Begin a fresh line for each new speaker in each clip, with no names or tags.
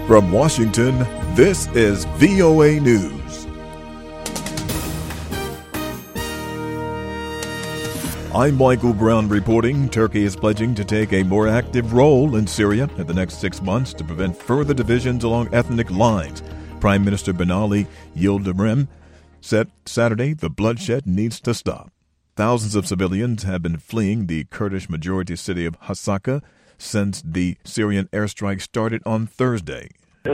From Washington, this is VOA News. I'm Michael Brown reporting Turkey is pledging to take a more active role in Syria in the next 6 months to prevent further divisions along ethnic lines. Prime Minister Binali Yildirim said Saturday the bloodshed needs to stop. Thousands of civilians have been fleeing the Kurdish-majority city of Hasaka since the Syrian airstrike started on Thursday.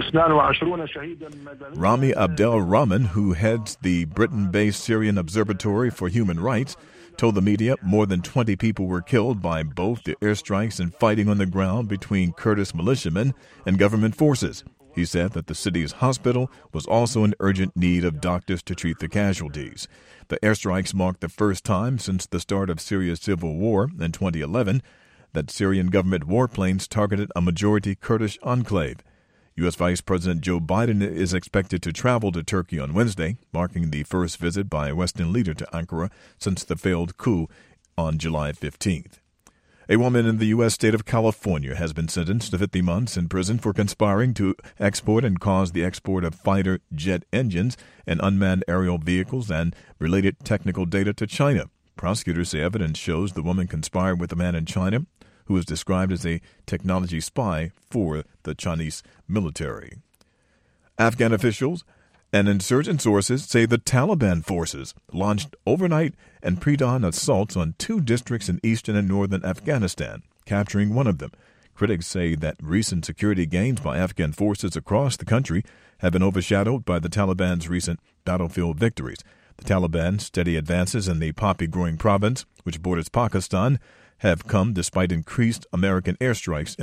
Rami Abdel Rahman, who heads the Britain-based Syrian Observatory for Human Rights, told the media more than 20 people were killed by both the airstrikes and fighting on the ground between Kurdish militiamen and government forces. He said that the city's hospital was also in urgent need of doctors to treat the casualties. The airstrikes marked the first time since the start of Syria's civil war in 2011 that Syrian government warplanes targeted a majority Kurdish enclave. U.S. Vice President Joe Biden is expected to travel to Turkey on Wednesday, marking the first visit by a Western leader to Ankara since the failed coup on July 15th. A woman in the U.S. state of California has been sentenced to 50 months in prison for conspiring to export and cause the export of fighter jet engines and unmanned aerial vehicles and related technical data to China. Prosecutors say evidence shows the woman conspired with a man in China who is described as a technology spy for the Chinese military. Afghan officials and insurgent sources say the Taliban forces launched overnight and pre-dawn assaults on 2 districts in eastern and northern Afghanistan, capturing one of them. Critics say that recent security gains by Afghan forces across the country have been overshadowed by the Taliban's recent battlefield victories. The Taliban's steady advances in the poppy-growing province, which borders Pakistan, have come despite increased American airstrikes